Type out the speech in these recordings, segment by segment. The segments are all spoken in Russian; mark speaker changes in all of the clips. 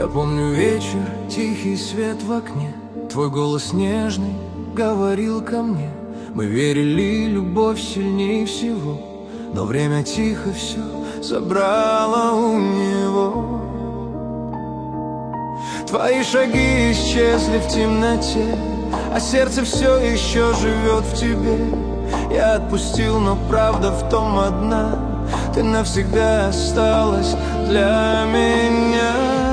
Speaker 1: помню вечер, тихий свет в окне, твой голос нежный говорил ко мне. Мы верили, любовь сильнее всего, но время тихо все забрало у него. Твои шаги исчезли в темноте, а сердце все еще живет в тебе. Я отпустил, но правда в том одна: ты навсегда осталась для меня.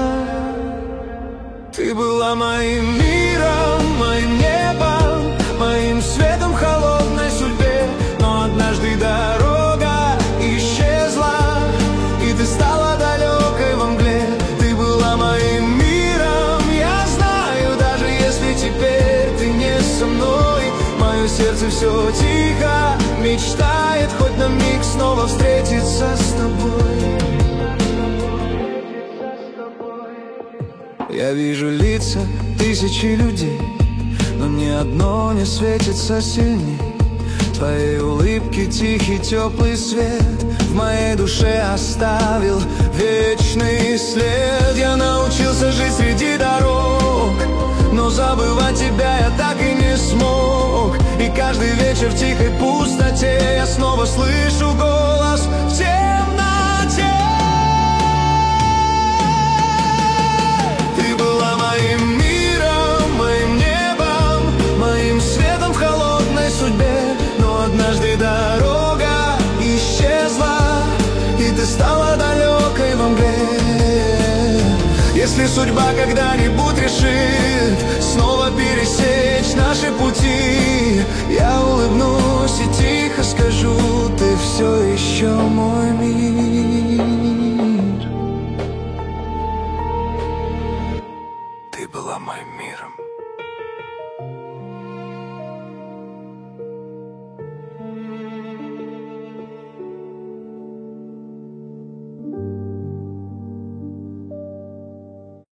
Speaker 1: Ты была моим миром, моим небом, моим светом в холодной судьбе. Но однажды дорога исчезла, и ты стала далекой во мгле. Ты была моим миром, я знаю, даже если теперь ты не со мной. Мое сердце все тихо мечтает хоть на миг снова встретиться с тобой. Я вижу лица тысячи людей, но ни одно не светится сильней твоей улыбки. Тихий теплый свет в моей душе оставил вечный след. Я научился жить среди дорог, но забывать тебя я так и не смог. И каждый вечер в тихой пустоте я снова слышу голос в темноте. Ты была моим миром, моим небом, моим светом в холодной судьбе. Но однажды дорога исчезла, и ты стала далекой во мгле. Если судьба когда-нибудь решит снова